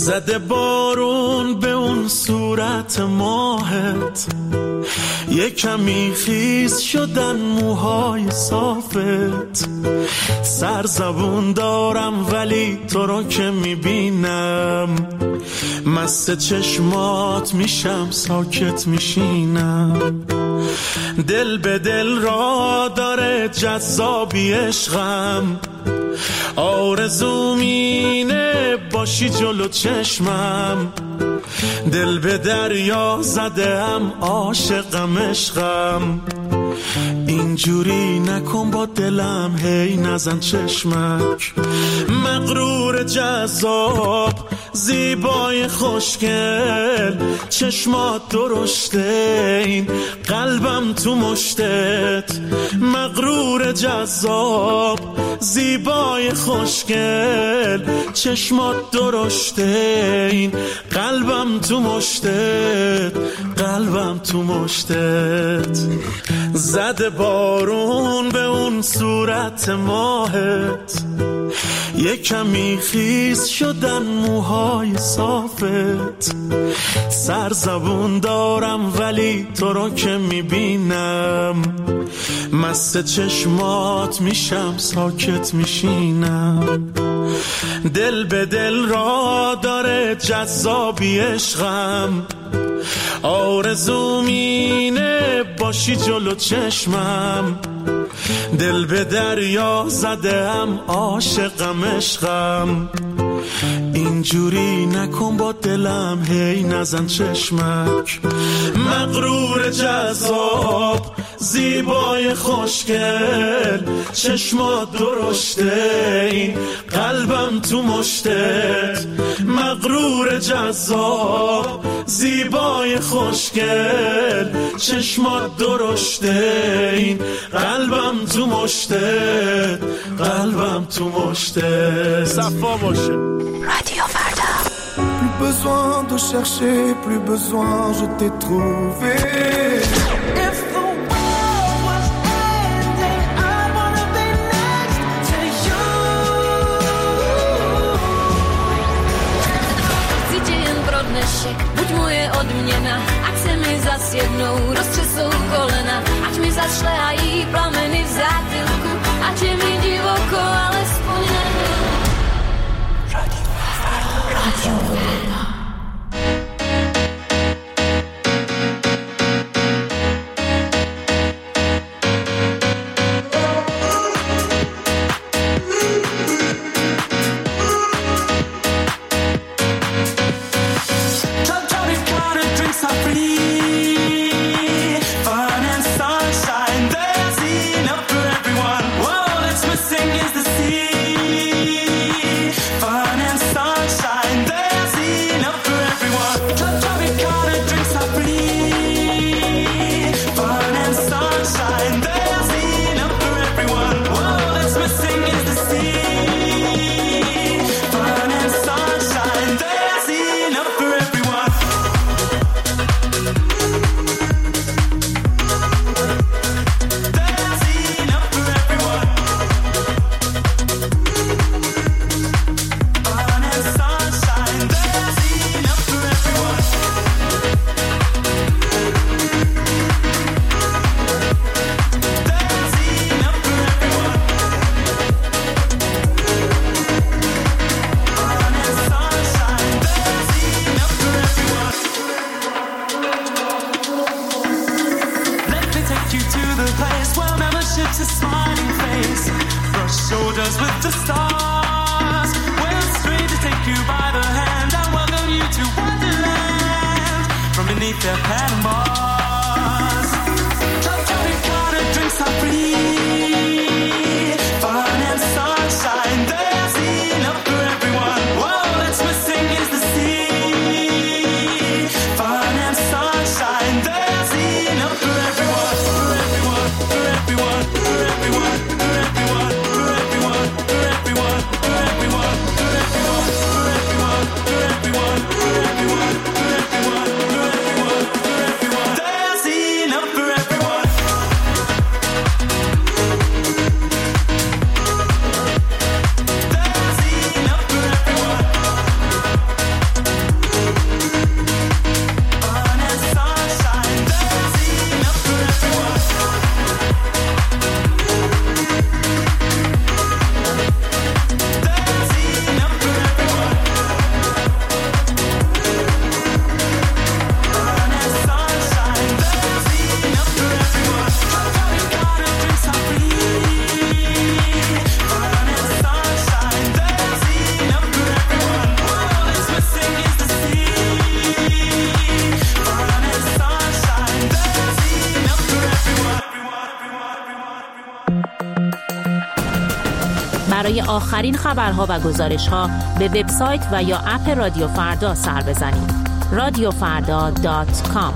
زده بارون به اون صورت ماهت، یه کمی خیس شدن موهای صافت. سرزبون دارم ولی تو رو که میبینم، مست چشمات میشم ساکت میشینم. دل به دل را داره جذابی عشقم، آرزوم اینه باشی جلو چشمم. دل به دریا زدم عاشقم عشقم، اینجوری نکن با دلم هی نزن چشمک. مغرور جذاب زیبای خوشگل، چشمات درشته این قلبم تو مشتت. مغرور جذاب زیبای خوشگل، چشمات درشته این قلبم تو مشتت. قلبم تو مشتت. زده بارون به اون صورت ماهت، یه کمی خیس شدن موهای صافت. سرزبون دارم ولی تو رو که میبینم، مست چشمات میشم ساکت میشینم. دل به دل را داره جذابی عشقم، آرزوم اینه باشی جلو چشمم. دل به دریا زدم عاشقم عشقم، اینجوری نکن با دلم هی نزن چشمک. مغرور جذاب زیبای خوشگل، چشمات درشته این قلبم تو مشتت. مغرور جذاب زیبای خوشگل، چشمات درشته این قلبم تو مشتت. قلبم تو مشتت. صفا باشه. رادیو فردا. Plus besoin de chercher, plus besoin, je t'ai trouvé. If the world was ending, I wanna be next to you. Cíti jen pro dnešek, buď moje odměna. Ať se mi zas jednou roztřesou kolena, ať mi zašlehají plameny v zátylku, ať je mi divoko, alespoň na chvíli. رادیو فردا. برای آخرین خبرها و گزارش‌ها به وبسایت و یا اپ رادیو فردا سر بزنید. radiofarda.com.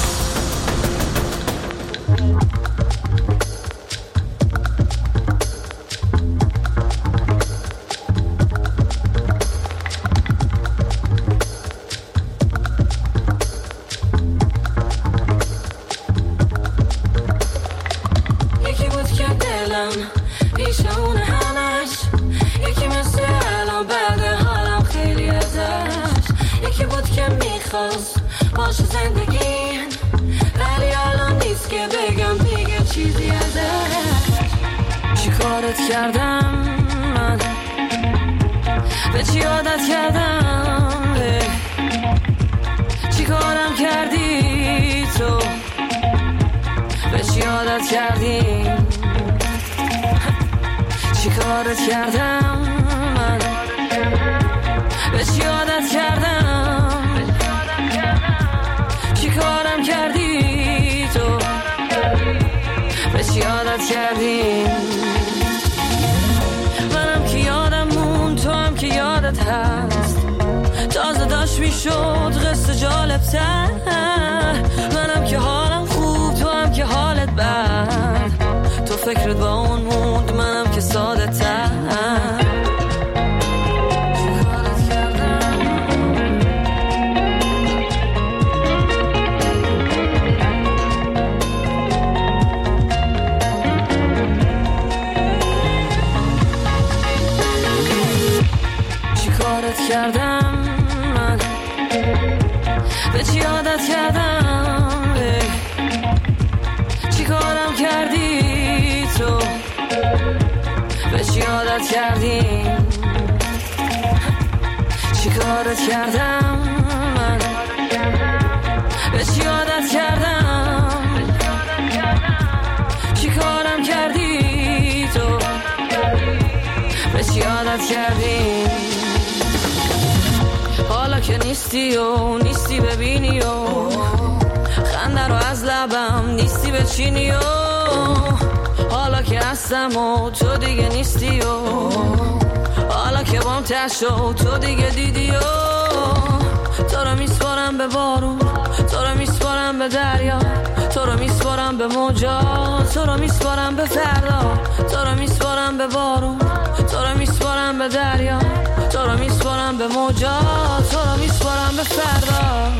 باشه زندگی ولی الان نیست که بگم دیگه چیزی ازش. چی کارت کردم من، به چی عادت کردم، چی کارم کردی تو، به چی عادت کردی، چی کارت کردم من، به چی عادت کردم، چی کارم کردی تو، به چی عادت کردی. منم که یادم مون، تو هم که یادت هست، تازه داشت میشد قصه جالب تر. منم که حالم خوب، تو هم که حالت بد، تو فکرت با اون موند، منم که ساده تر. کردم من، به چی عادت کردم، چی کارم کردی تو، به چی عادت کردی، چی کارت کردم من، به چی عادت کردم، چی کارم کردی تو، به چی عادت کردی. حالا که نیستی و نیستی ببینی و خنده رو از لبم نیستی بچینی و حالا که هستم و تو دیگه نیستی و حالا که بام تشو تو دیگه دیدی و تو رو میسپارم به بارون، تو رو میسپارم به دریا، تو رو میسپارم به موجا، تو رو میسپارم به فردا، تو رو میسپارم به بارون، تو رو میسپارم به دریا، تو رو میسپارم به موجا، تو رو میسپارم به فردا.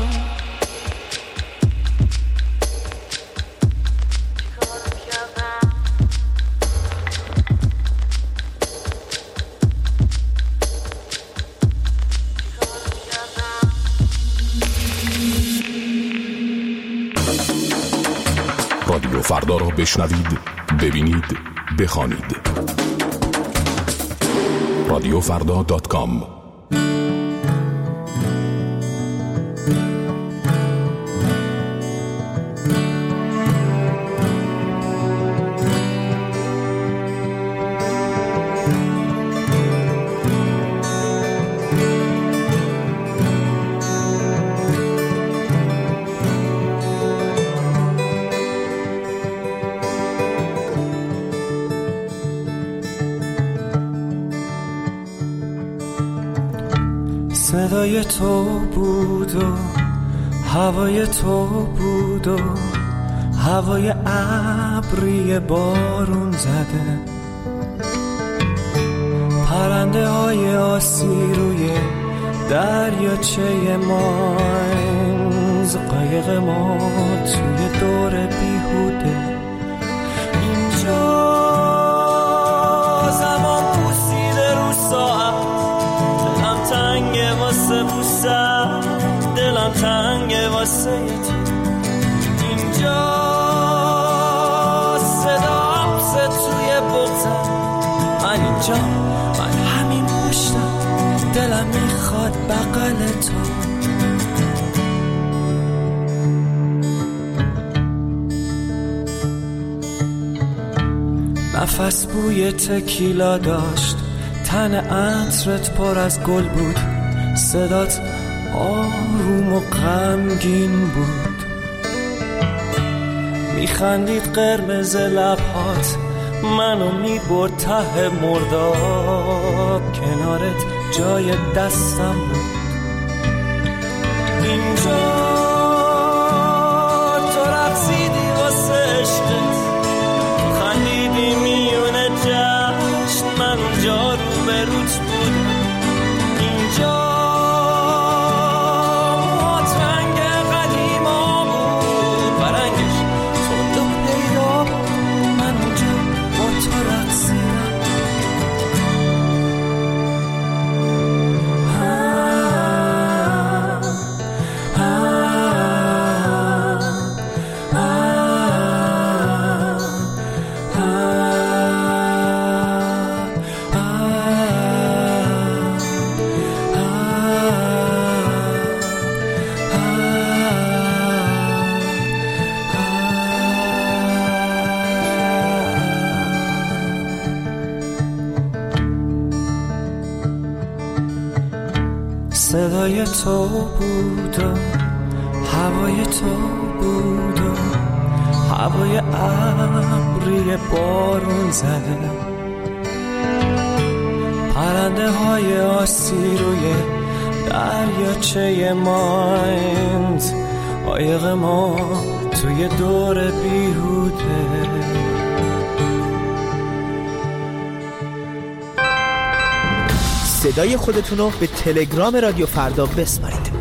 رادیو فردا را بشنوید، ببینید، بخوانید. radiofarda.com. صدای تو بود و هوای تو بود و هوای ابری بارون زده، پرنده های آسی روی دریاچه ماینز، قایق ما توی دور بیهوده. اینجا زمان پوسیده رو ساعت، دلم تنگه واسه بوسم، دلم تنگه واسه تو. اینجا صدا حبسه توی بغزم، من اینجا، من همین پشتم، دلم میخواد بغل تو. نفس بوی تکیلا داشت، تن عطرت پر از گل بود، صدات آروم و غمگین بود. میخندید قرمز لبهات، منو میبرد ته مرداب، کنارت جای دستم بود. اینجا تو رقصیدی واسه عشقت، خندیدی میونه جشن، من اونجا رو به روت بودم. اینجا موهات رنگ قدیما بود و رنگش تو پیدا بود. من اونجا با تو رقصیدم. صدای تو بود و هوای تو بود و هوای ابری بارون زده، پرنده های آسی روی دریاچه مایند، قایق ما توی دور بیهوده. صدای خودتونو به تلگرام رادیو فردا بسپارید.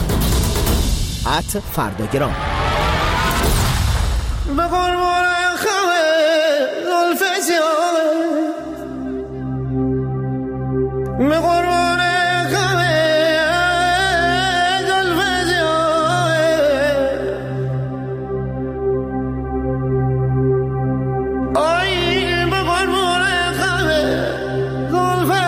@فرداگرام. به قربان خمه زلف سیاه، به قربان خمه زلف سیاه، آی به قربان خمه زلف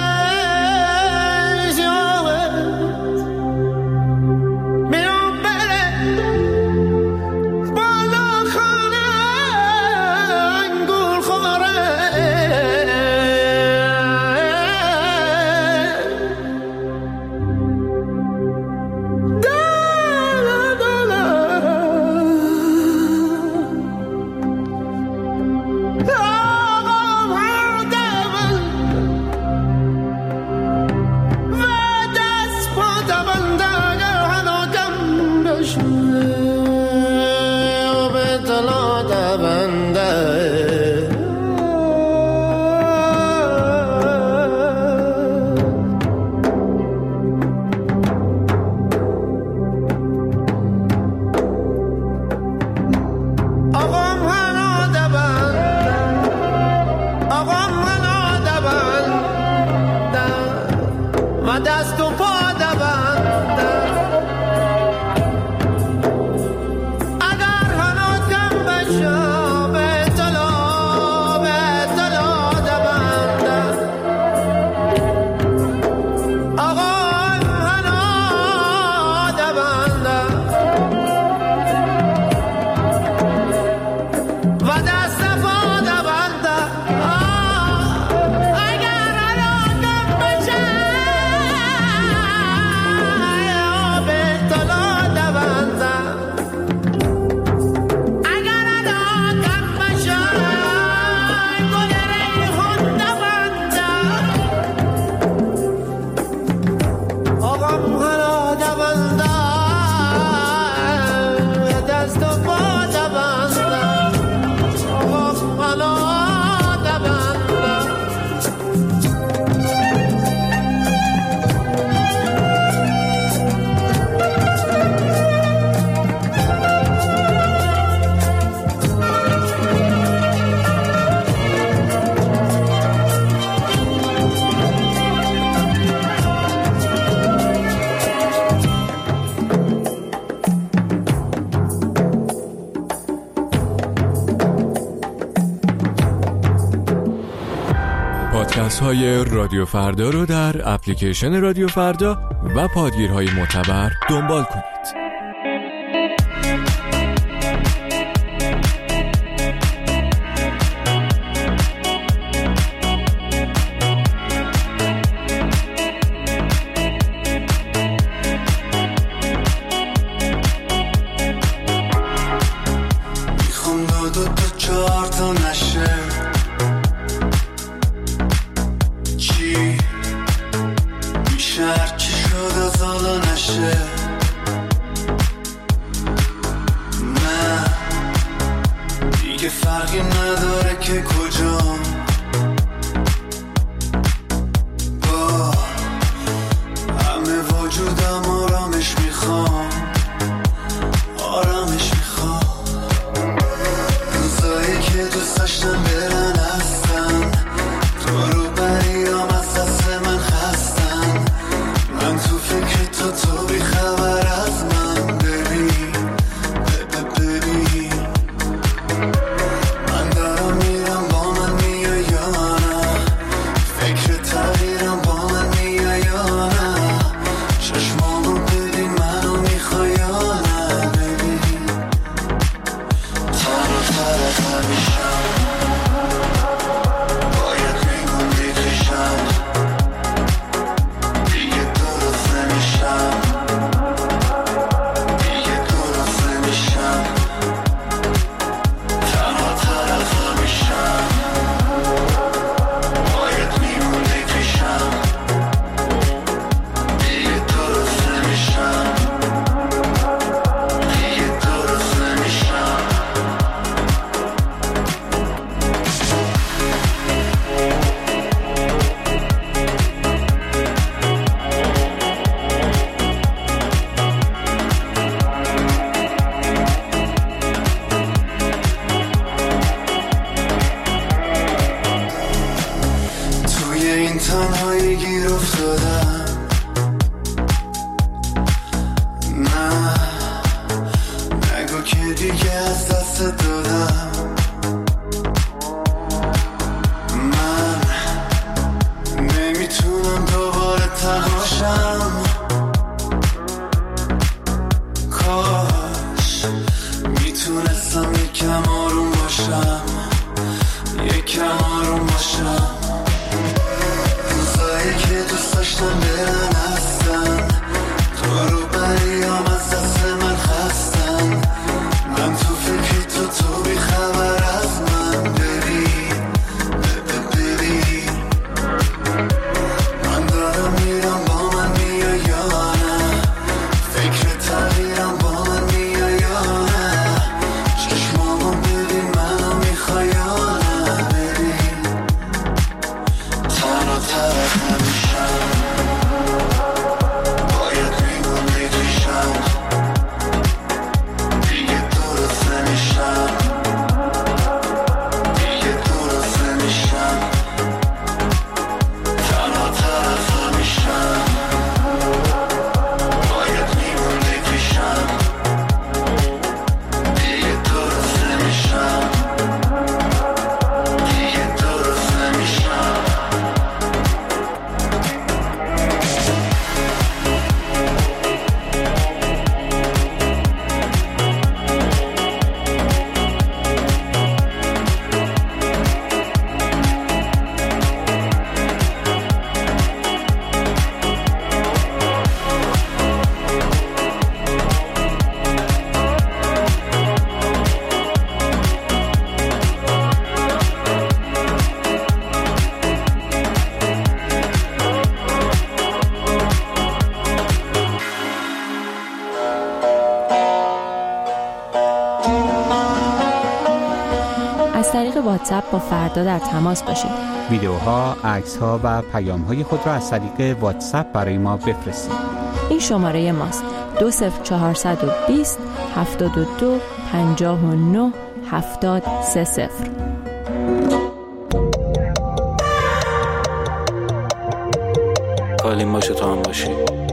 های رادیو فردا رو در اپلیکیشن رادیو فردا و پادگیرهای معتبر دنبال کنید. میخوام 2 تا 4 تا نشه بشه. نه دیگه فرقی نداره که کجام، با همه وجودم آرامش میخوام، آرامش میخوام. روزایی که دوست داشتم برن هستن، تو رو بریام از دست من خستن. من تو فکر تو بی خبر از من. ببین من دارم میرم، با من میای یا نه؟ فکر تغییرم، با من میای یا نه؟ چشمامو ببین، منو میخوای یا نه؟ ببین تنها تر میشم، باید میموندی پیشم، دیگه درست نمیشم، دیگه درست نمیشم. تنها طرف میشم، باید میموندی پیشم، دیگه درست نمیشم، دیگه درست نمیشم. توی این تنهایی گیر افتادم. نه نگو که دیگه از دست دادم. من نمیتونم دوباره تنهاشم. کاش میتونستم یکم آروم باشم، یکم آروم باشم. روزایی که دوست داشتم برن هستن، تو رو بریام از دست من خستن. من تو فکر تو بی خبر از من. ببین من دارم میرم، با من میای یا نه؟ فکر تغییرم، با من میای یا نه؟ چشمامو ببین، منو میخوای یا نه؟ ببین تنها طرف نمیشم، باید میموندی پیشم، دیگه درست نمیشم، دیگه درست نمیشم. تنها طرف نمیشم، باید میموندی پیشم، دیگه درست نمیشم، دیگه درست نمیشم. از طریق واتساپ با فردا در تماس باشید. ویدیوها، عکس‌ها و پیام‌های خود را از طریق واتساپ برای ما بفرستید. این شماره ماست: 20420 72 59 7030. حالیم باشه تو هم باشی.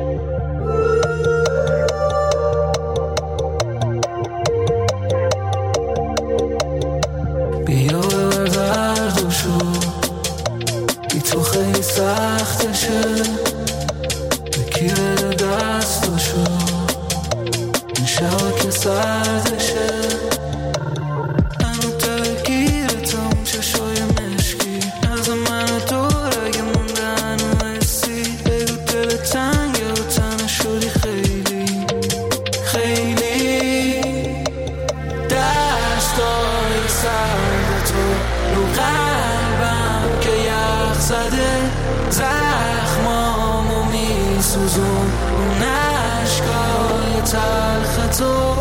بیا ببر دردشو، بی تو خیلی سختشه. بکی بده دستشو، این شبا که سردشه. منو درگیرتم چشای مشکی، از من و دور اگه موندن و حسی. بگو دل تنگه و تنه شدی خیلی خیلی. دستای سرد تو رو قلبم که یخ زده، زخمامو میسوزون اون عشقای تلخ تو.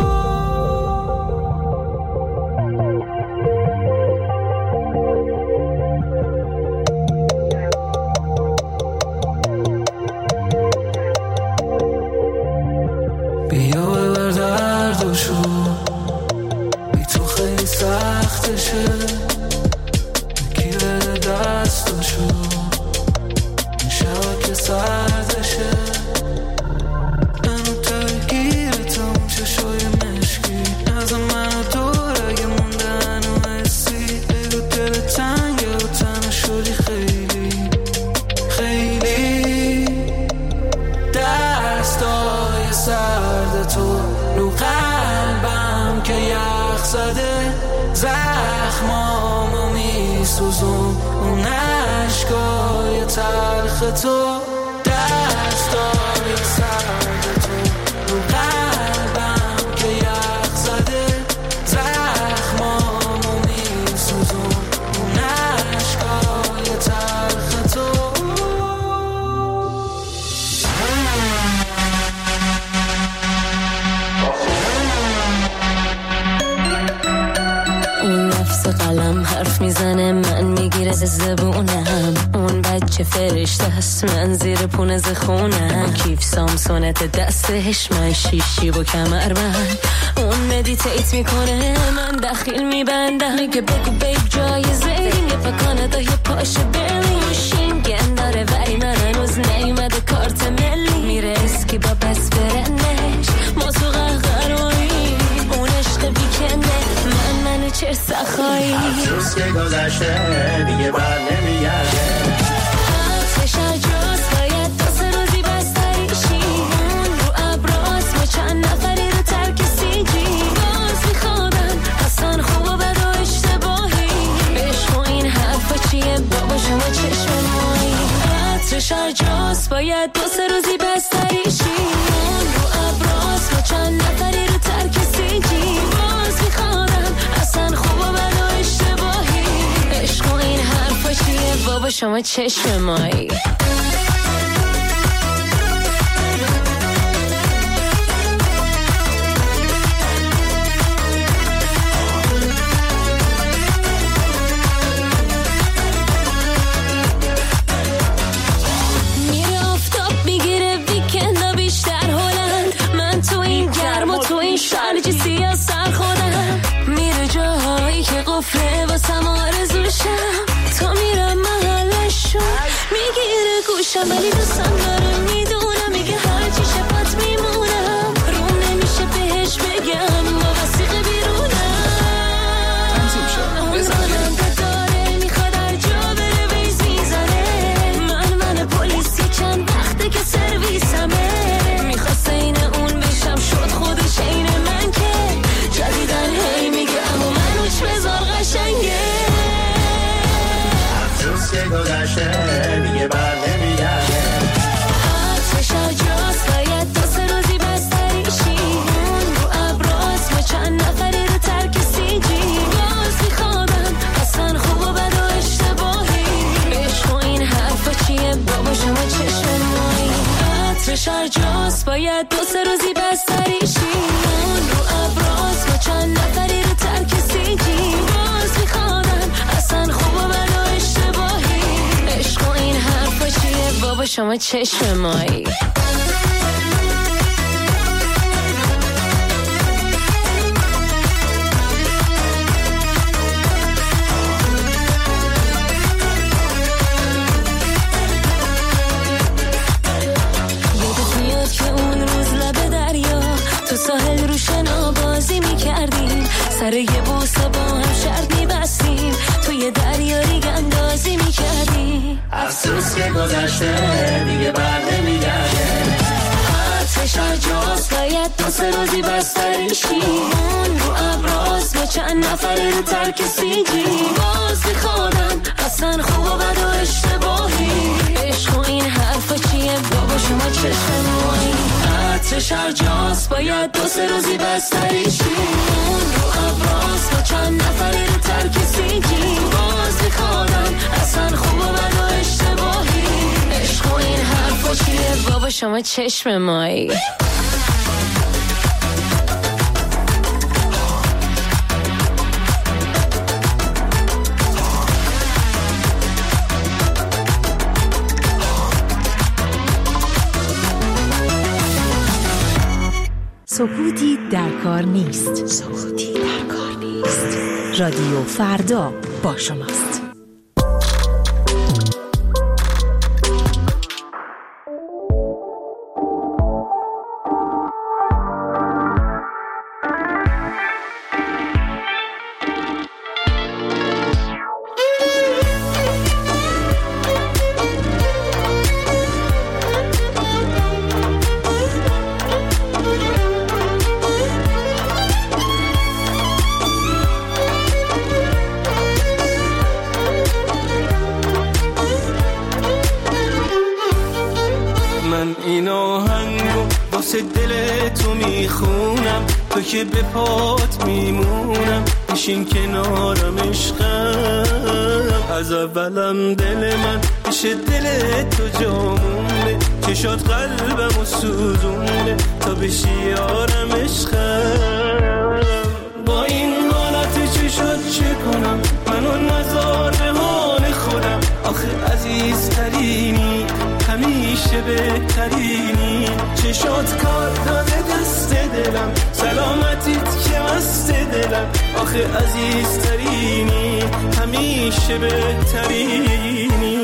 بیا ببر دردشو، بی تو خیلی سختشه، یکی بده دستشو، این شبا که سردشه، منو درگیرتم چشای مشکی، از من و دور اگه موندن و حسی، بگو دل تنگه و تنها شدی خیلی خیلی. دستای سرد تو رو قلبم که یخ زده، زخمامو میسوزون اون عشقای تلخ تو. دستای سرد تو رو قلبم که یخ زده، زخمامو میسوزون اون عشقای تلخ تو. اون نفس قلم حرف میزنه، من میگیره زبونم، اون بچه فرشته هست، من زیر پونه زخونم، کیف سامسونت دستش، من شیشی و کمر بند، اون مدیتیت میکنه، من دخیل میبندم، میگه بگو بیب جایزه یه پا یه پاش برلین، شینگن داره ولی من هنوز نیومده کارت ملی، میره اسکی با بس برنش، ما تو قهقرایی، اون عشق بیکنه، منو چه سخایی، افسوس که گذشته دیگه بر نمیگرده، آتش اجاز باید دو سه روزی بستریشی، اون رو ابراز ما چند نفری رو ترک سیجی، باز میخوادن اصلا خوب و بد و اشتباهی، عشق و این حرفا چیه بابا شما چشم مایی، آتش اجاز باید دو سه روزی بستریشی، اون رو ابراز ما چند نفری رو ترک سیجی، باز میخوادن اصلا خوب و بد و اشتباهی، عشق و این حرفا چیه بابا شما چشم مایی. میره آفتاب میگیره ویکندا بیشتر هلند، من تو این گرم و تو این شرج سیاه سر خودم، میره جاهایی که قفله واسم آرزوشم، تا میرم محلشون میگیره گوشم، ولی دوستم داره میدونم، میگه هرچی شفت میمونم، روم نمیشه بهش بگم با وسیقه بیرونم، اون راننده داره میخواد هر جا بره ویز میزنه، من پلیسی چند وقته که سرویسمه، میخواست این اون بشم شد خودش این من که جدیدن هی میگه اما من اوچ بزار قشنگه، افسوس که گذشته دیگه بر نمیگرده، آتش اجاز باید دو سه روزی بستریشی، اون رو ابراز ما چند نفری رو ترک سیجی، باز میخوادن اصلا خوب و بد و اشتباهی، عشق و این حرفا چیه بابا شما چشم مایی، آتش اجاز باید دو سه روزی بستریشی، اون رو ابراز ما چند نفری رو ترک سیجی، باز میخوادن اصلا خوب و بد و اشتباهی، عشق و این حرفا چیه بابا شما چشم مایی. یادت میاد که اون روز لب دریا تو ساحل رو شنا بازی میکردیم، سر یه بوسه با هم شرط میبستیم، توی دریا ریگ اندازی میکردیم، افسوس که گذشته دیگه بر نمیگرده، آتش اجاز باید دو سه روزی بستریشی، اون رو ابراز ما چند نفری رو ترک سیجی، باز میخوادن اصلا خوب و بد و اشتباهی، عشق و این حرفا چیه بابا شما چشم مایی، آتش اجاز باید دو سه روزی بستریشی، اون رو ابراز ما چند نفری رو ترک سیجی، باز میخوادن اصلا خوب و بد و اشتباهی، عشق و این حرفا چیه بابا با شما چشم مایی. سکوتی در کار نیست. سکوتی در کار نیست. رادیو فردا با شماست. تو که به پات میمونم بشین کنارم عشقم از اولم دل من پیش دل تو جامونه چشات قلبم و سوزونه تا بشی یارم عشقم با این حالت چشات چه کنم منو نذار به حال خودم آخه عزیزترینی همیشه بهترینی چشات کار داده دست دلم سلامتیت که مست دلم آخه عزیزترینی همیشه بهترینی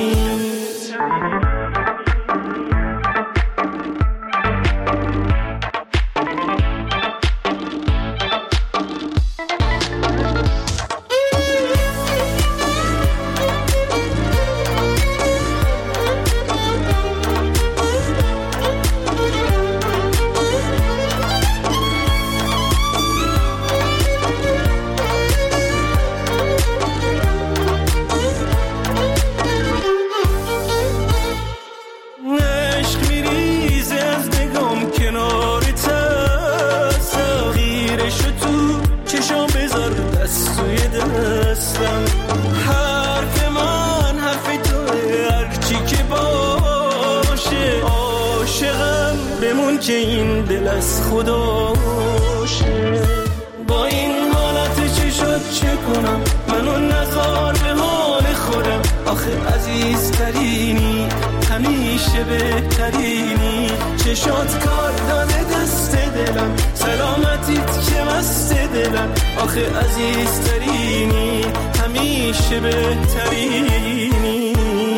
که این دل از خداشه با این حالت چه شد چه کنم منو نذار به حال خودم آخه عزیزترینی همیشه بهترینی چشات کار داده دست دلم سلامتیت که مست دلم آخه عزیزترینی همیشه بهترینی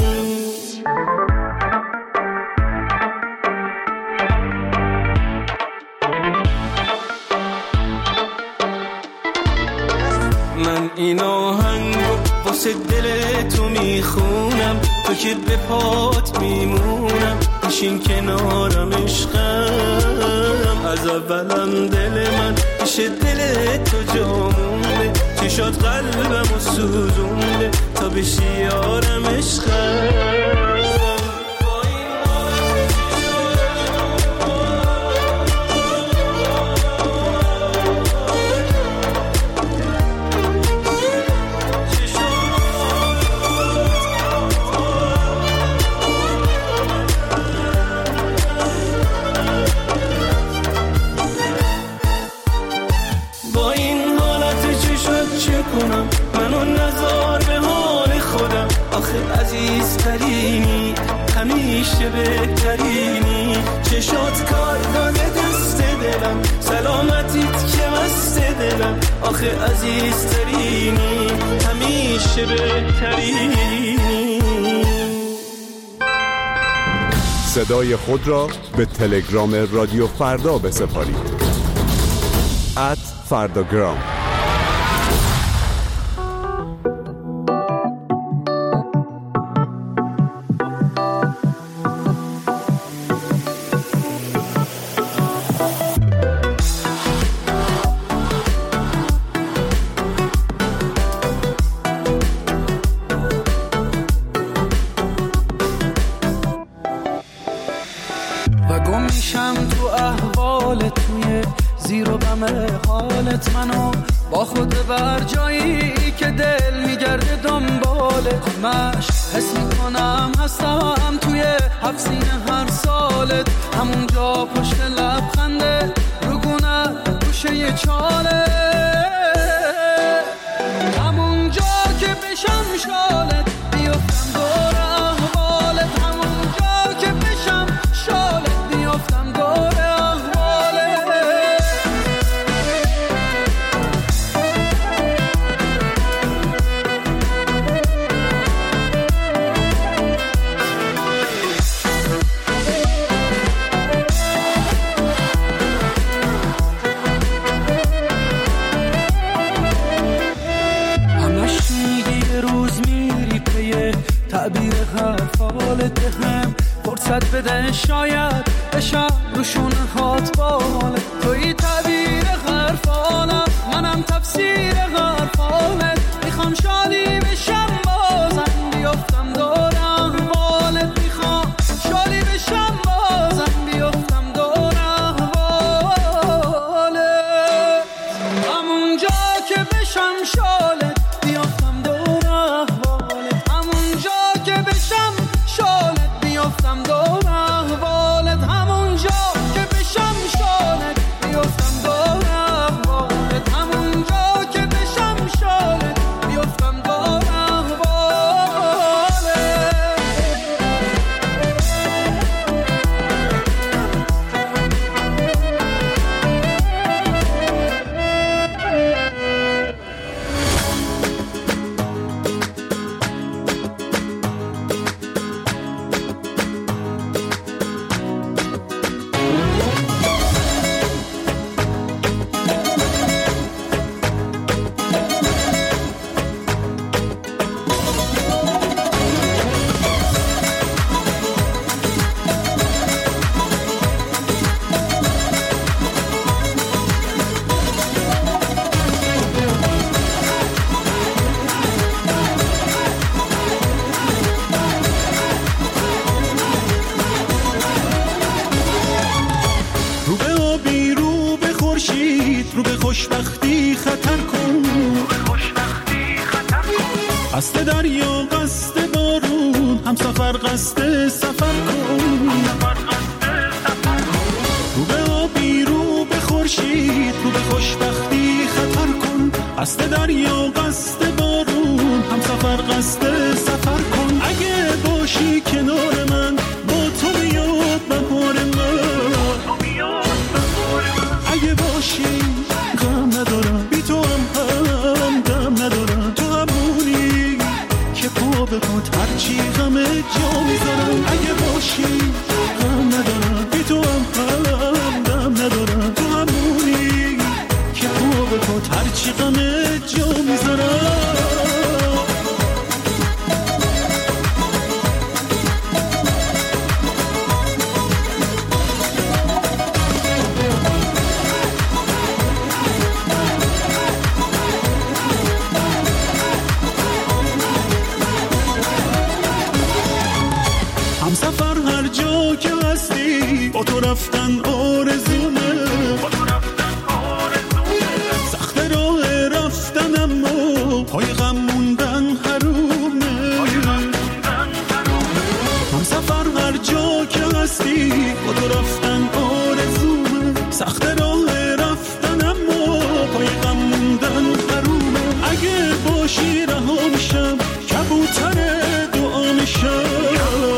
من این آهنگو واسه دل تو میخونم تو که به پات میمونم بشین کنارم عشقم از اولم دل من پیش دل تو جامونه چشات قلبم و سوزونه تا بشی یارم عشقم منو نذار به حال خودم آخه عزیزترینی همیشه بهترینی چشات کار داده دست دلم سلامتیت که مست دلم آخه عزیزترینی همیشه بهترینی صدای خود را به تلگرام رادیو فردا بسپارید @فرداگرام. حالت منو با خود بر جایی که دل میگرده دنبالت مشت حس میکنم هستم توی حفظین هر سالت، همونجا پشت لبخنده روگونه گوشه یه چاله، همونجا که بشم شالت بیفتم دور احوالت، همونجا که بشم شالت بیفتم دور احوالت. تعبیر حرفالت هم فرصت بده شاید بشم روشون هات بالت، توی تعبیر حرفالم منم تفسیر حرفالت، میخوام شادی بشم بازم بیفتم دور احوالت، میخوام شادی بشم بازم بیفتم دور احوالت، همونجا که بشم شالت بیفتم دور احوالت، همونجا که بشم شالت بیفتم دور احوالت، همونجا که بشم شالت بیفتم دور احوالت، همونجا که بشم شالت بیفتم دور احوالت. رو به خوشبختی خطر کن، قصد دریا قصد بارون هم سفر قصد سفر کن، رو به آبی رو به خورشید رو به خوشبختی خطر کن، قصد دریا قصد بارون هم سفر قصد سفر کن، اگه باشی کنار من با تو میاد بهار من، اگه باشی غم ندارم بی تو هم دم ندارم، تو همونی که پا به پات هرچی غم جا میذارم، اگه باشی غم ندارم بی تو هم دم ندارم، تو همونی که پا به پات هرچی غم جا میذارم. همسفر هر جا که هستی با تو رفتن آرزومه، سخت راه رفتن اما پای غم موندن حرومه، همسفر هر جا که هستی با تو رفتن آرزومه، سخت راه رفتن اما پای غم موندن حرومه، اگه باشی رها میشم کبوتر دعا میشم،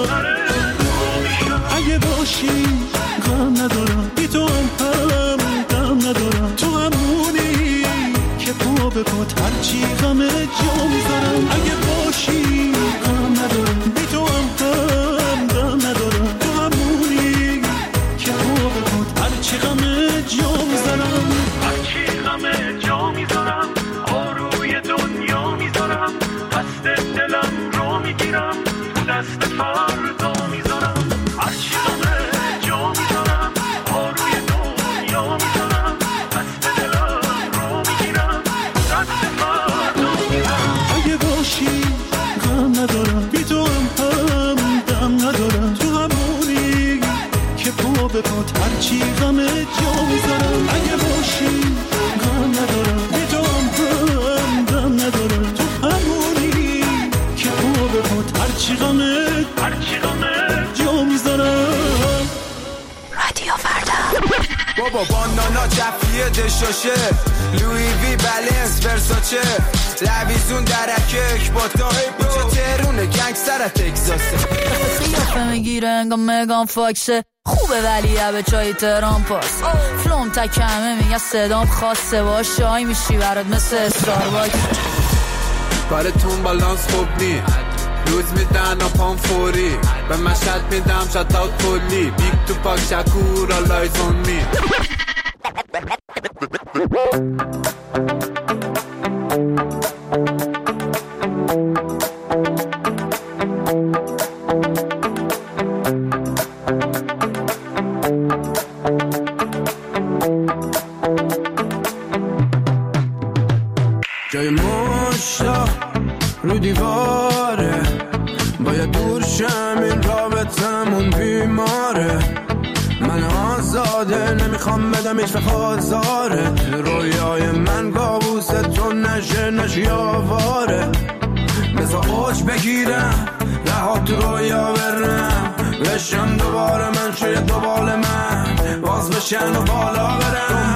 اگه باشی غم ندارم بی تو هم دم ندارم، تو همونی که پا به پات هرچی غم جا میذارم، اگه باشی غم ندارم بی تو هم دم ندارم، تو همونی که پا به پات هرچی غم جا میذارم، هرچی غم جا میذارم، آروی دنیا میذارم، دست دلم رو میگیرم تو دست فردا میذارم، هرچی غم جا میذارم، آروی دنیا میذارم، دست دلم رو میگیرم دست فردا میذارم، اگه باشی غم ندارم بی تو هم دم ندارم، تو همونی که پا به پات هرچی غم جا میذارم، اگه باشی غم ندارم بی تو هم دم ندارم، تو همونی که پا به پات هرچی غمه جا میذارم. رادیو فردا. بابا بانانا جفیه دشاشه، لوی وی بلنس ورساچه، لویزون درکک با تا بوچه ترونه گنگ سر تکساسه. خیافه میگیره انگام مگان فاکسه، خوبه ولی به چای تهران پاس. فلوم تکمه میگه صدام خاصه، با شای میشی برات مثل استارباکس. کارتون بالانس خوب نی، روز میدن پام فوری، به مشهد میدم شات اوت کلی، بیگ تو پاک شکور آلایز اون می. جای مشتا رو دیواره، باید دور شم این رابطمون بیماره. من آزاده نمیخوام بدم هیچ وقت آزاره، رویای من کابوس تو نشی آواره. بذار اوج بگیرم رها تو رویا برم، بشم دوباره من شاید دوبال من باز بشن و بالا برم.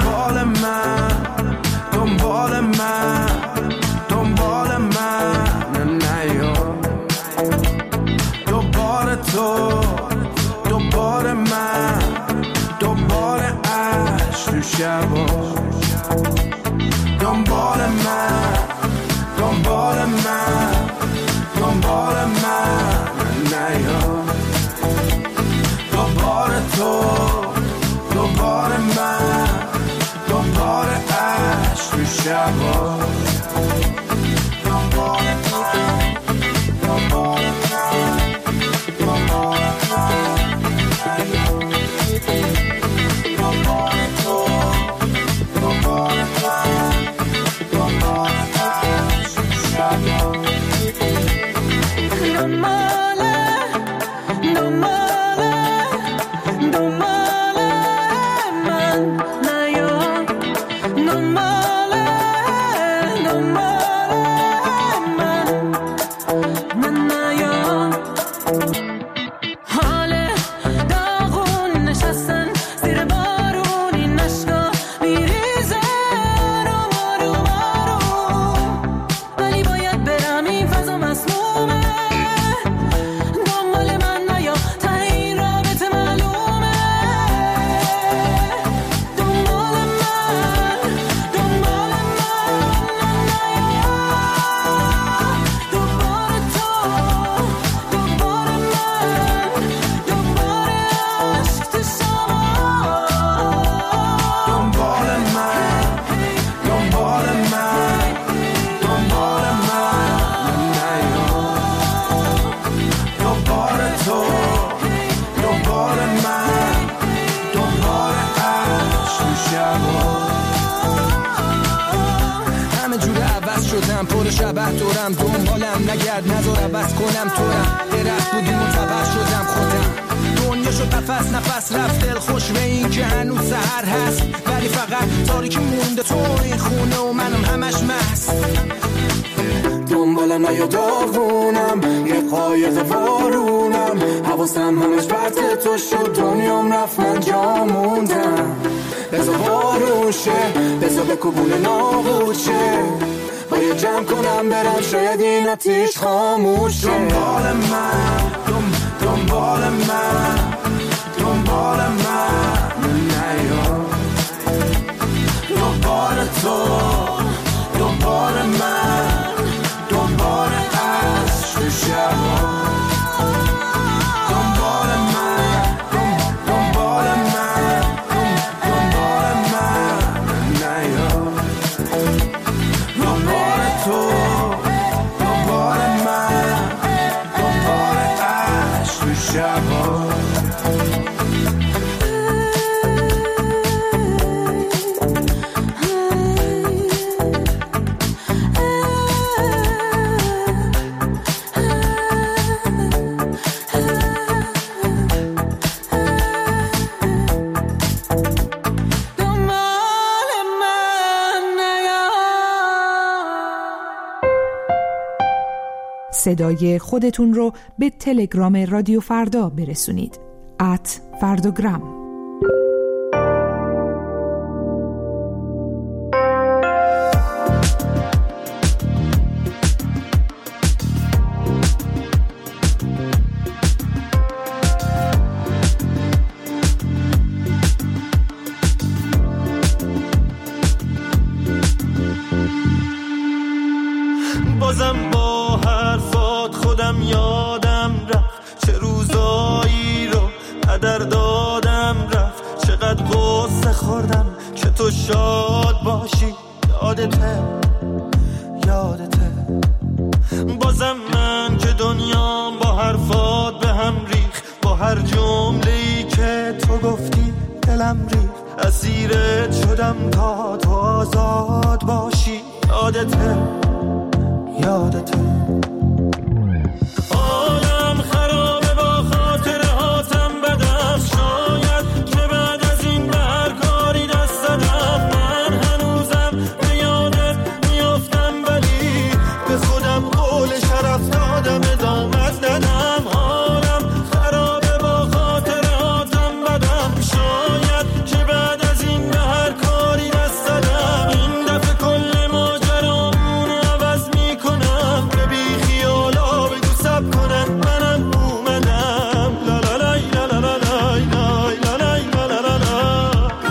دنبال من نیا، دوباره تو، دوباره من، دوباره عشق تو شبا. دنبال من نیا، دوباره تو، دوباره من، دوباره عشق تو شبا. پر شبه دورم، دنبالم نگرد نذار عوض کنم تورم، درخت بودی معتبر شدم خودم. دنیا شد قفس نفس رفت دل خوش به این که هنوز سحر هست، ولی فقط تاریکی مونده تو این خونه و منم همش مست. دنبالم نیا داغونم، یه قایق وارونم، حواسم همش پرت تو شد، دنیام رفت من جا موندم. بذار بارون شه، بذار بکوبونه نابود شه، باید جمع کنم برم شاید این آتیش خاموش شه. دنبال من، دنبال من نیا، دوباره تو، دوباره من، دوباره عشق تو شبا. صدای خودتون رو به تلگرام رادیو فردا برسونید. @فردوگرام. بازم با حرفات خودم یادم رفت، چه روزایی رو هدر دادم رفت، چقدر غصه خوردم که تو شاد باشی. یادته بازم من که دنیام با حرفات به هم ریخ، با هر جمله‌ای که تو گفتی دلم ریخ، اسیرت شدم تا تو آزاد باشی. یادته عالم خرابه با خاطره هاتم بدست، شاید که بعد از این به هر کاری دست دادم، من هنوزم به یادت میافتم ولی به خودم قول شرف دادم ادامت ندم. عالم خرابه با خاطره هاتم بدم، شاید که بعد از این به هر کاری دست دادم، این دفعه کل ماجرامون عوض میکنم، به بی خیالا بگو سب کنن منم اومدم. لا لا لای لا لا لا لای لای لا لای لا لا لا لا.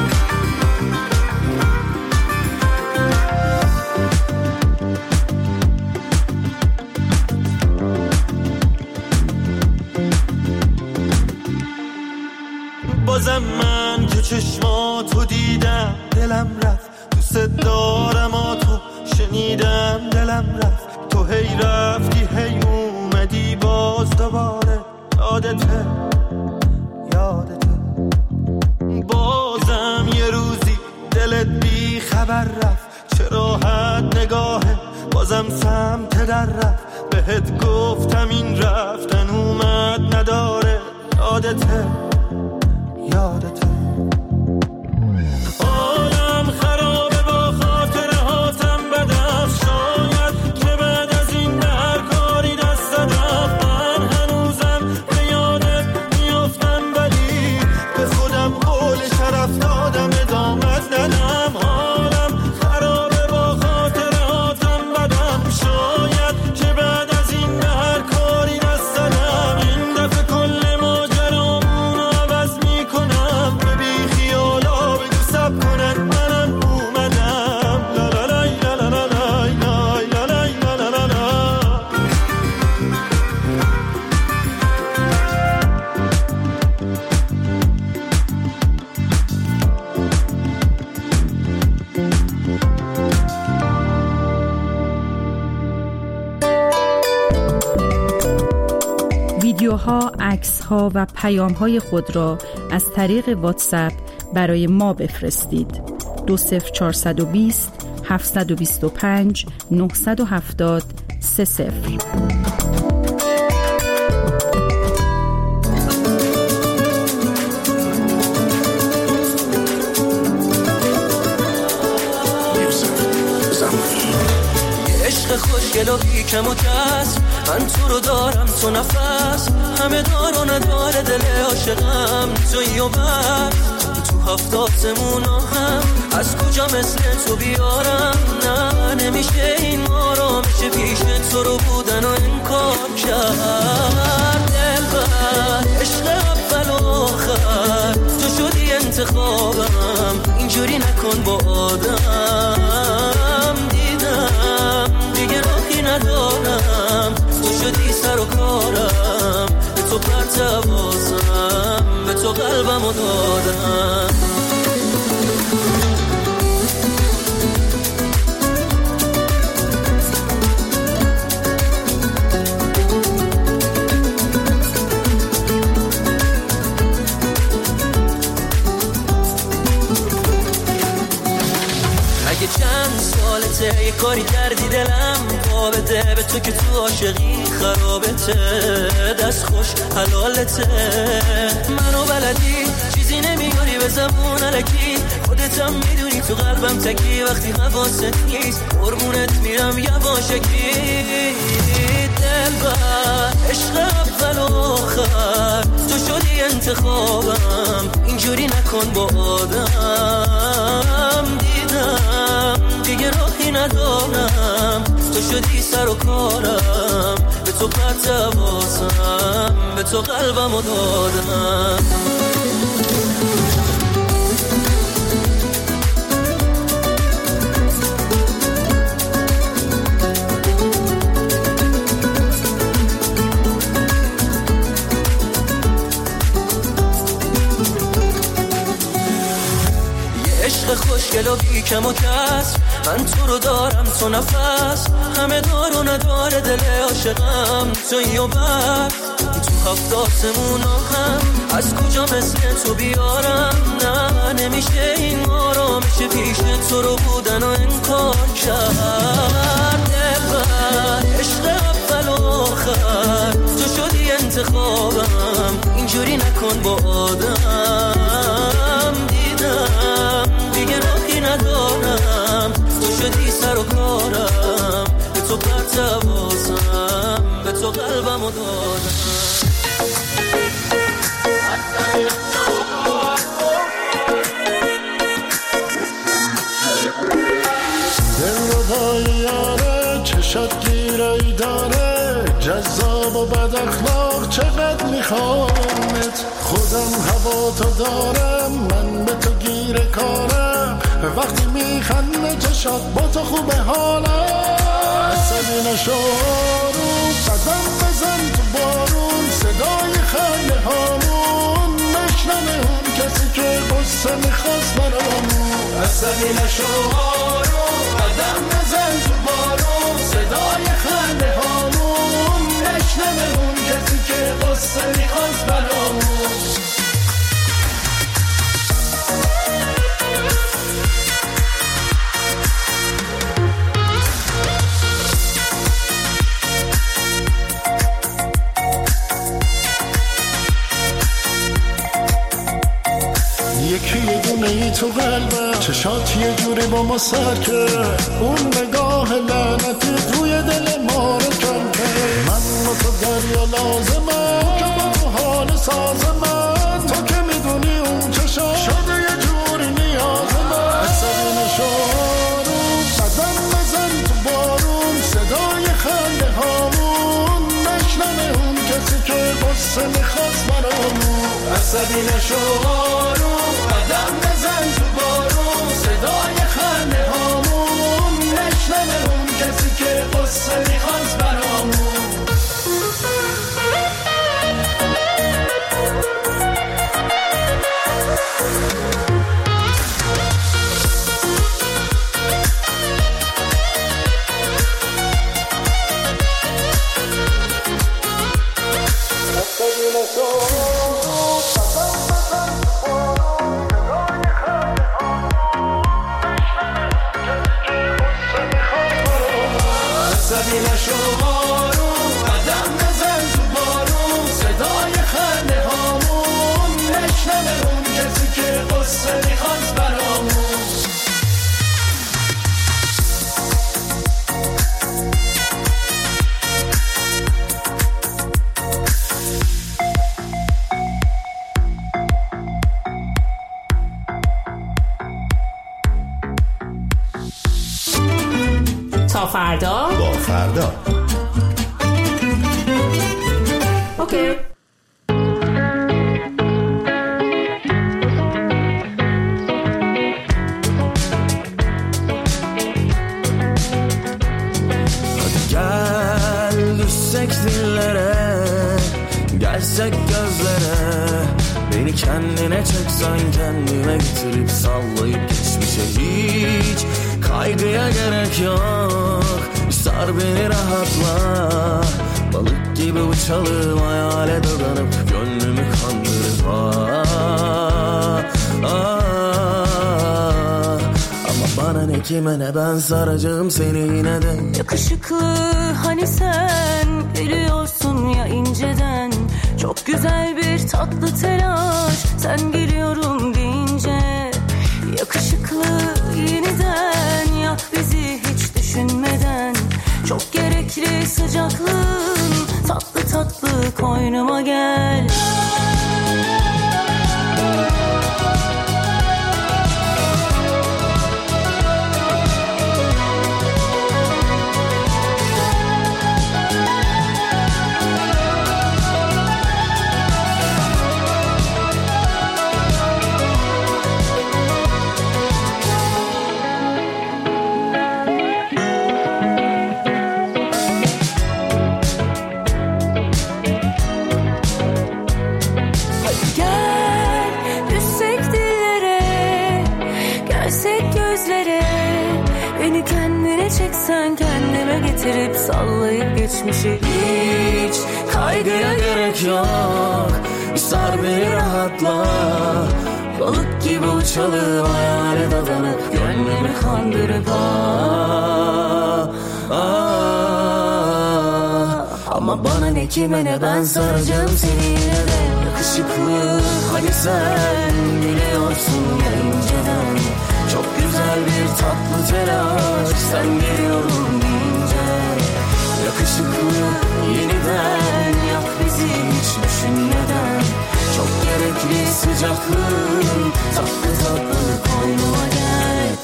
بازم من که چشماتو دیدم دلم رفت، دوست دارم تو شنیدم دلم رفت، تو هی رفتی هی اومدی باز دوباره. یادته بازم یه روزی دلت بی خبر رفت، چه راحت نگاهه بازم سمت در رفت، بهت گفتم این رفتن اومد نداره. یادته عالم خرابه با خاطره هاتم بدست، شاید که بعد از این به هر کاری دست دادم، من هنوزم به یادت میافتم ولی به خودم قول شرف دادم ادامت ندم. عالم خرابه با خاطره هاتم بدم، شاید که بعد از این به هر کاری دست دادم، این دفعه کل ماجرامون عوض میکنم، به بی خیالا بگو سب کنن منم اومدم. لا لا لای لا لا لا لای لای لا لای لا لا لا لا. ویدیوها، عکس‌ها و پیام‌های خود را از طریق واتساپ برای ما بفرستید. 20420 725 970 30. عشق خوشگل و بیکم و کس، من تو رو دارم تو نفس، همه دار و نداره دل عاشقم تویی و بس، تو هفت آسمونا هم از کجا مثل تو بیارم، نه نمیشه این ما میشه پیش تو رو بودن و انکار کرد. دلبر عشق اول و آخر تو شدی انتخابم، اینجوری نکن با آدم، دیدم دیگه راهی ندارم، تو شدی سر و کارم، به تو پرتوازم، به تو قلبمو دادم. اگه چند سالته یه کاری کردی دلم پا بده به تو که تو عاشقی خرابته، دست خوش حلالته، منو بلدی چیزی نمیاری به زبون الکی، خودتم میدونی تو قلبم تکی وقتی حواست نیست قربونت میرم یواشکی دلبر عشق اول و آخر تو شدی انتخابم اینجوری نکن با آدم دیدم دیگه راهی ندارم تو شدی سر و کارم به تو پرت حواسم به تو قلبم و دادم خوشگل و بی کم و کس من تو رو دارم تو نفس همه دار و نداره دل عاشقم تویی و بس تو هفت آسمونا هم از کجا مثل تو بیارم نه نمیشه این آرامش پیش تو رو بودن و انکار کرد دلبر عشق اول و آخر تو شدی انتخابم اینجوری نکن با آدم دیدم دیگه راهی ندارم تو شدی سر و کارم به تو پرت حواسم به تو قلبم و دادم دل رو دای یاره چشات گیرایی داره جذاب و بد اخلاق چقدر میخوامت خودم هوا تو دارم من به تو گیر کارم وقتی میخنده چشات با تو خوبه حالم عصبی نشو قدم بزن تو بارون صدای خنده هامون نشنمه اون کسی که قصه میخواست برامون عصبی نشو قدم بزن تو بارون صدای خنده هامون نشنمه اون کسی که قصه میخواست برامون یکی یه دونه ای تو قلبم چشات یه جوری با ما سر کرد اون نگاه لعنتی روی دل ما رو کم کرد من و تو دریا لازمم که با تو حال ساز من تو که میدونی اون چشات شده یه جوری نیاز من عصبی نشو قدم بزن تو بارون صدای خنده هامون نشنمه اون کسی که قصه میخواست برامون عصبی نشو قدم بزن تو بارون صدای خنده هامون نشنمه اون کسی که قصه میخواست برامون تا فردا با فردا اوکی. Gel düşsek dillere, gelsek gözlere, beni kendine çeksen kendime getirip sallayıp geçmişe hiç kaygıya gerek yok. Sar beni rahatla, balık gibi uçalım hayale dadanıp gönlümü kandırıp ama bana ne kime ne ben saracağım seni yine de. Yakışıklı hani sen geliyorsun ya inceden, çok güzel bir tatlı telaş sen geliyorum deyince Yakışıklı yeniden yak bizi hiç düşünmeden. Çok gerekli sıcaklığın, tatlı tatlı koynuma gel. Çeksen kendime getirip sallayıp geçmişi. Hiç kaygıya gerek yok, sar beni rahatla. Balık gibi uçalım, hayale dadanıp gönlümü kandırıp Ama bana ne kime ne, ben saracağım seni yine de. Yakışıklı hani sen biliyorsun ya inceden. Çok güzel bir tatlı telaş, sen geliyorum deyince. Yakışıklı yeniden yak bizi hiç düşünmeden. Çok gerekli sıcaklığın, tatlı tatlı koynuma gel.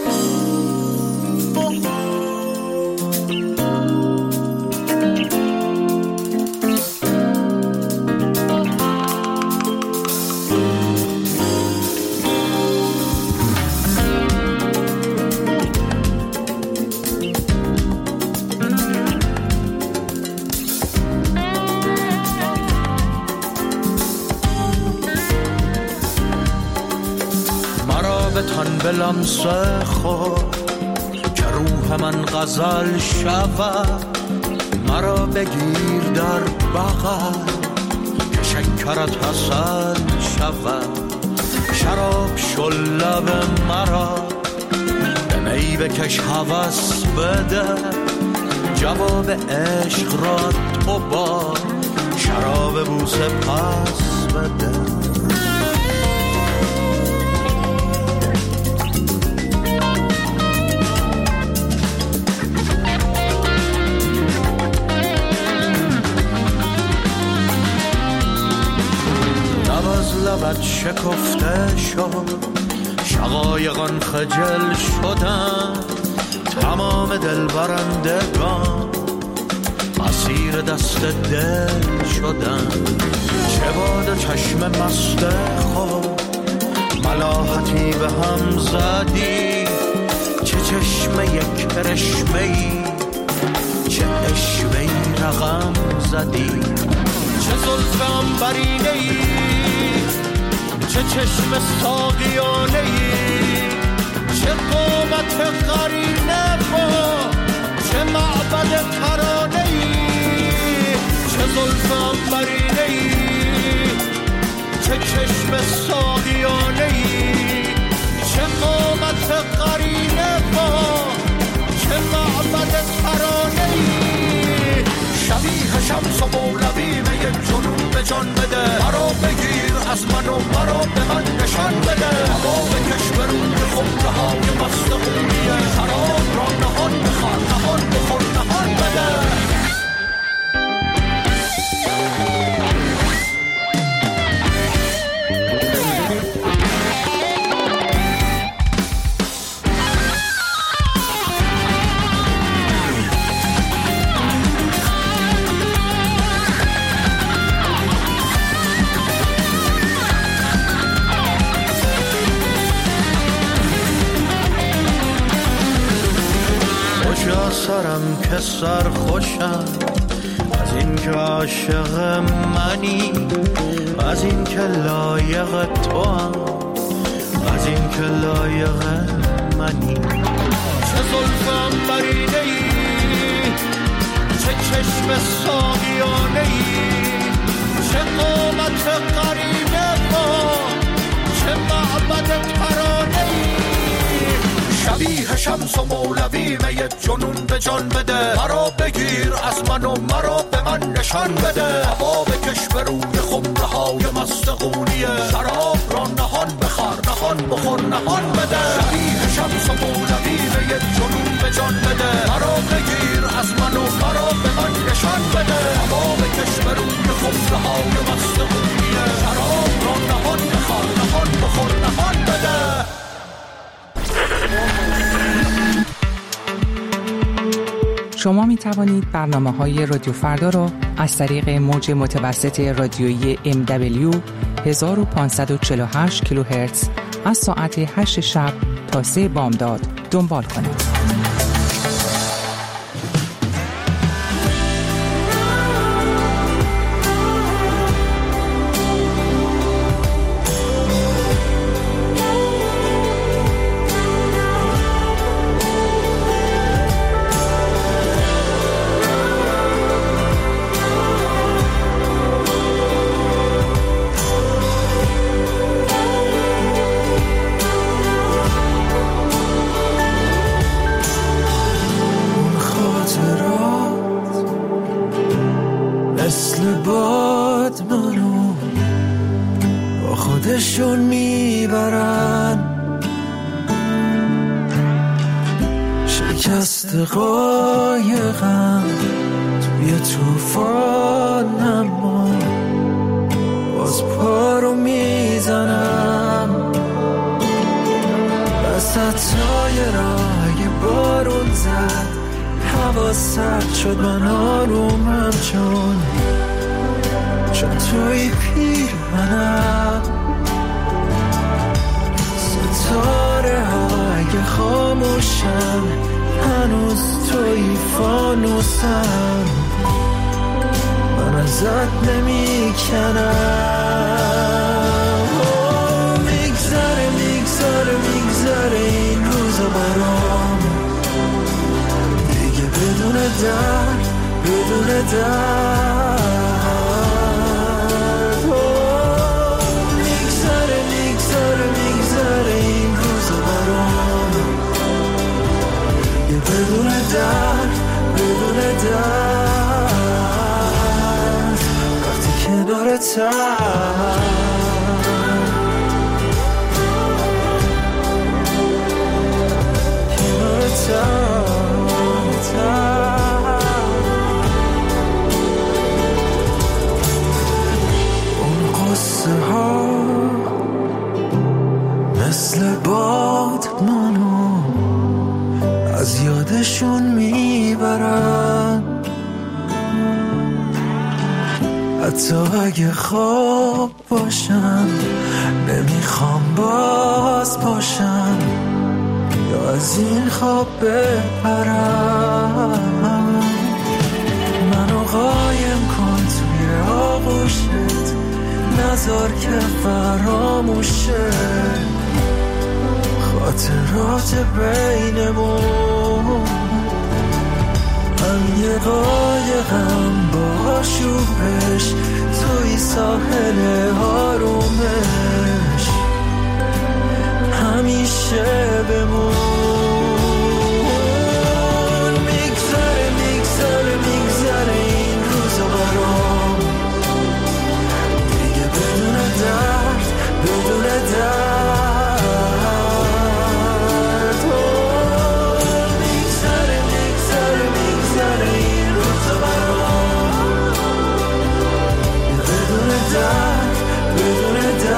به لمس خود که روح من غزل شود. مرا بگیر در بغل که شکرت حسن شود. شراب شل لب مرا به می بکش هوس بده. جواب عشق را تو با شراب بوسه پس بده. لبت شکفته شد، شقایقان خجل شدن. تمام دل برندگان اسیر دست دل شدن. چه باد چشم مست خود ملاحتی به هم زدی. چه چشمه یک کرشمه‌ای، چه اشوه‌ای رقم زدی. چه زلف عنبرینه‌ای، چه چشم ساقیانه‌ای. چه قامت قرینه با چه معبد ترانه‌ای. چه زلف عنبرینه‌ای، چه چشم ساقیانه‌ای. چه قامت قرینه با چه معبد ترانه‌ای. شبیه شمس و مولویم یک جنون به جان بده. مرا بگیر از من و مرا به من نشان بده. هوا بکش به روی خمره های مست خونیه. شراب را نهان بخور، نهان بخور، نهان بده. سرم که سر خوشم از این که عاشق منی. از این که لایق تو هم، از این که لایق منی. چه زلف عنبرینه‌ای، چه چشم ساقیانه‌ای. چه قامت قرینه با چه معبد ترانه‌ای. شبیه شمس و مولویم یک جنون به جان بده. مرا بگیر از من و مرا به من نشان بده. هوا بکش به روی خمره های مست خونیه. شراب را نهان بخور، نهان بخور، نهان بده. خفته های مست خونیه شراب را نهان بخور نهان بخور نهان بده. شما می توانید برنامه‌های رادیو فردا را از طریق موج متوسط رادیویی MW 1548 کیلوهرتز از ساعت 8 شب تا 3 بامداد دنبال کنید. خودشون میبرن شکست قایقم توی توفان، اما باز پا رو میزنم وسط تایرای بارون زد، هوا سرد شد من آرومم چون توی پیرهنم ستاره های خاموشن هنوز توی فانوسم من ازت نمیکنم. میگذره میگذره میگذره این روزا برام دیگه بدون درد بدون درد. میگذره میگذره میگذره این روزا برام دیگه بدون درد بدون درد. وقتی کنارتم اون قصه ها مثل باد منو از یادشون میبرن، حتی اگه خواب باشن نمیخوام باز باشن یا از این خواب بپرم. منو قایم کن توی آغوشت، نذار که فراموشه خاطرات بینمون. من یه قایقم با آشوبش توی ساحل آرومش همیشه بمون. میگذره میگذره میگذره این روزا برام دیگه بدون درد بدون درد. میگذره میگذره میگذره این روزا برام بدون درد بدون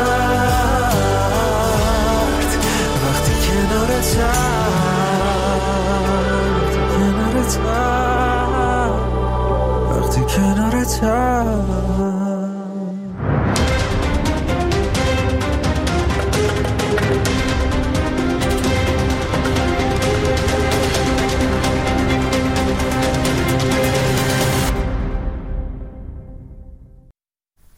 درد. وقتی کنارتم وقتی کنارتم